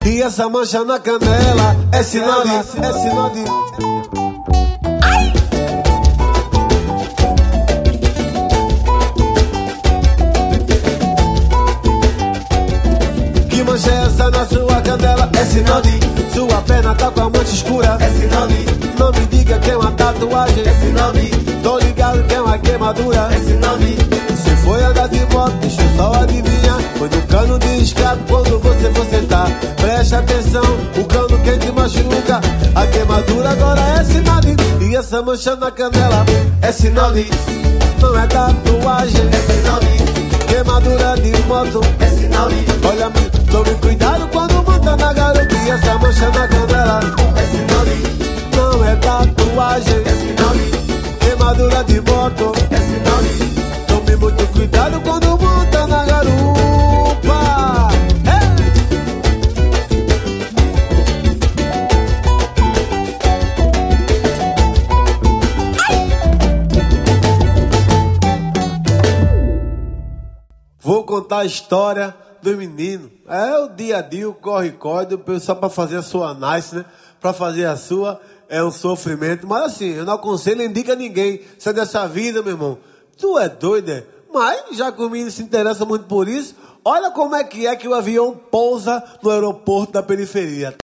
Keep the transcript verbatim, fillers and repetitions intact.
E essa mancha na canela é sinal de, é sinal de. Ai! Que mancha é essa na sua canela? É sinal de. Sua perna tá com a mancha escura. É sinal de. Não me diga que é uma tatuagem. É sinal de. Tô ligado que é uma queimadura. É sinal de. Se foi andar de moto, deixa eu só adivinhar. Foi no cano de escape quando você for sentar. Preste atenção, o cano quente machuca. A queimadura agora é sinal de. E essa mancha na canela é sinal de. Não é tatuagem, é sinal de. Queimadura de moto é sinal de. Olha, tome cuidado quando monta na garupa. E essa mancha na canela é sinal de. Não é tatuagem, é sinal de. Queimadura de moto é sinal de. Tome muito cuidado quando monta na garupa. Hey! Vou contar a história do menino. É o dia a dia, o corre-corre do pessoal para fazer a sua análise, né? Para fazer a sua é um sofrimento. Mas assim, eu não aconselho, não indica a ninguém. Isso é dessa vida, meu irmão. Tu é doido, é? Mas, já que o menino se interessa muito por isso, olha como é que é que o avião pousa no aeroporto da periferia.